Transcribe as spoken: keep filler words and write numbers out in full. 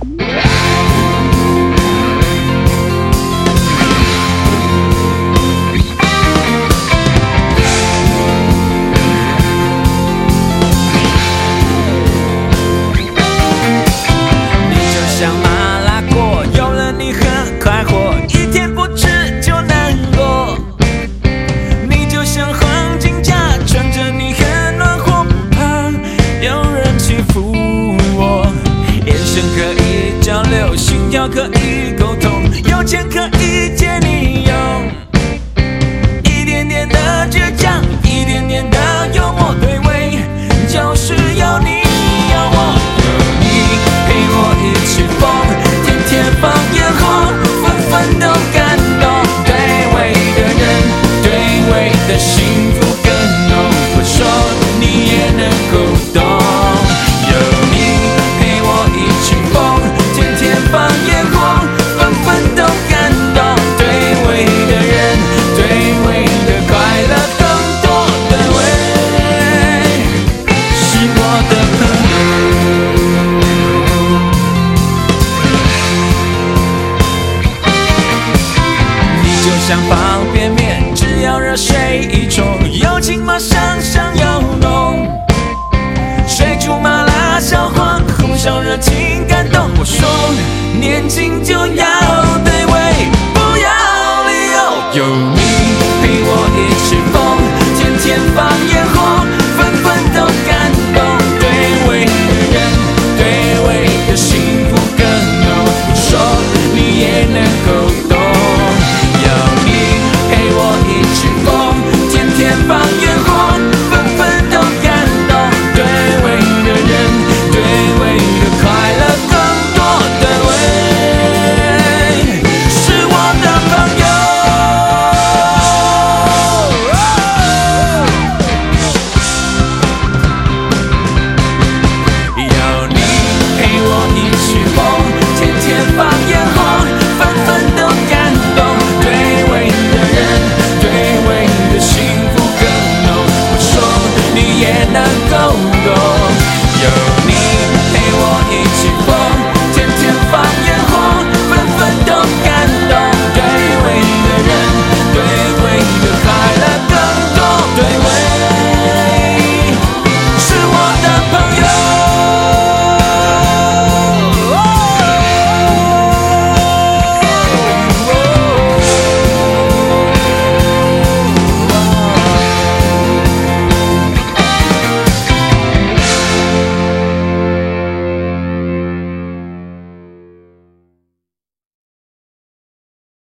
心跳可以沟通，有钱可以借你用，一点点的倔强，一点点的幽默对味，就是有你有我，有你陪我一起疯，天天放烟火，纷纷都感动，对味的人，对味的幸福更浓，我说你也能够懂，有你陪我一起疯，天天放烟火，纷纷都感动，对味的人，对味的快乐更多的味，是我的朋友。你就像方便面，只要热水一冲，友情马上上又浓，水煮麻辣小黄，红烧热情感动，我说年轻就要